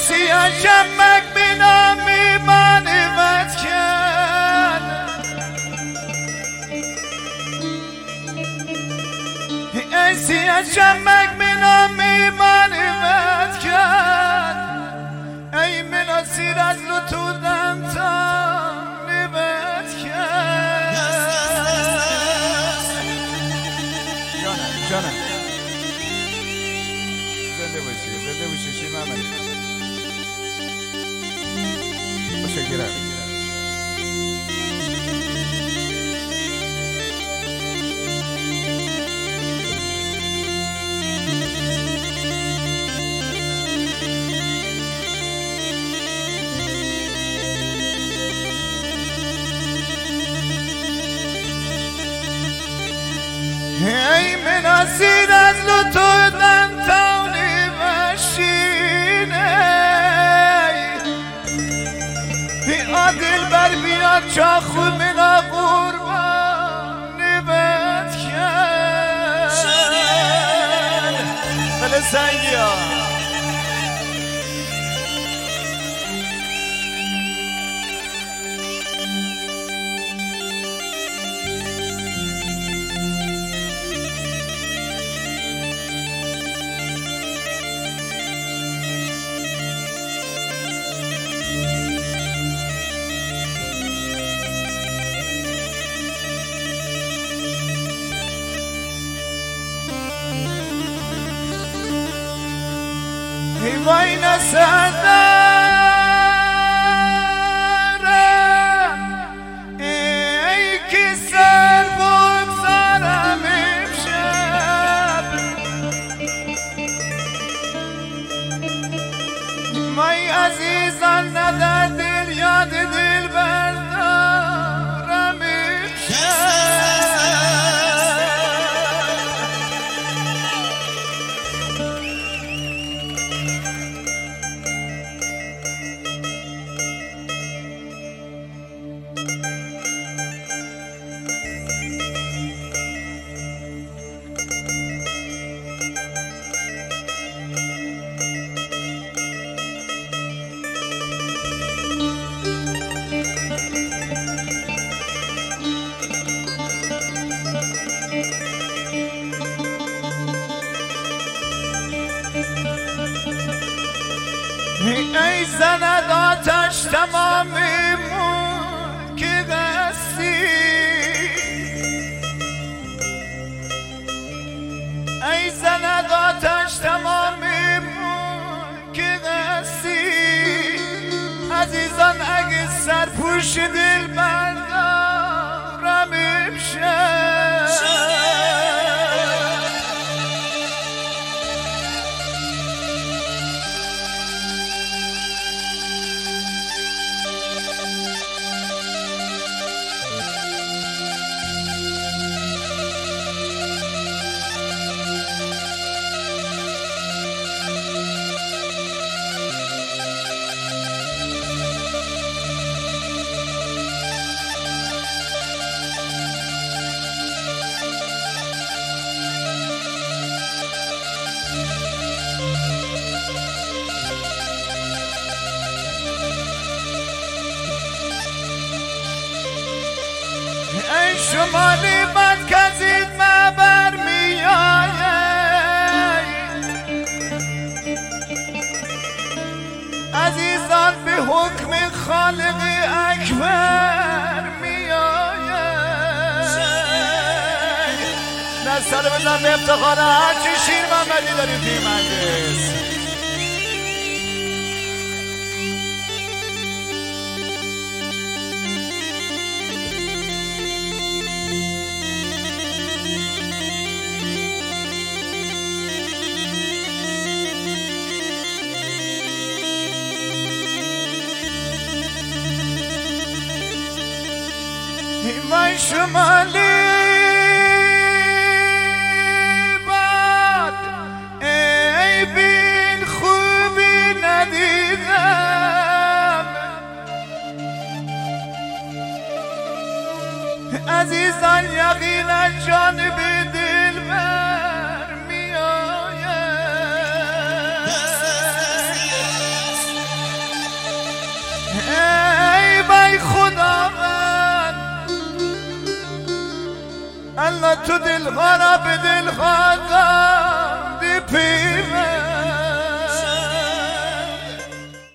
سیاه شمک به نامی معرفت کرد ای سیاه شمک به نامی معرفت کرد ای مناصر از لطودم تا نبت کرد جانم زنده باشی شیر محمدی متشکرم ای مناصر از لطودم تاونی بشینه ای عادل بر بیاد چاخو منا قربان نبت کرد بله سنگی ها ای وای نسدارم ای که سر بگذارم امشب وای عزیزان نه در دل یاد دل بردارم امشب ای زند آتش تمام ملک هستی ای زند آتش تمام ملک هستی عزیزان اگه سرپوش دل بردارم امشب ای شمالی بد کزید مبر می آید عزیزان به حکم خالق اکبر می آید دسته رو بزن به افتخار هرچی شیر محمدی داریم توی مجلس وای شمالی باد ای بین خوبی ندیدم عزیزان یقینا جانب دل بر می آید الله تو دل خراب دل خواندم دی پیمه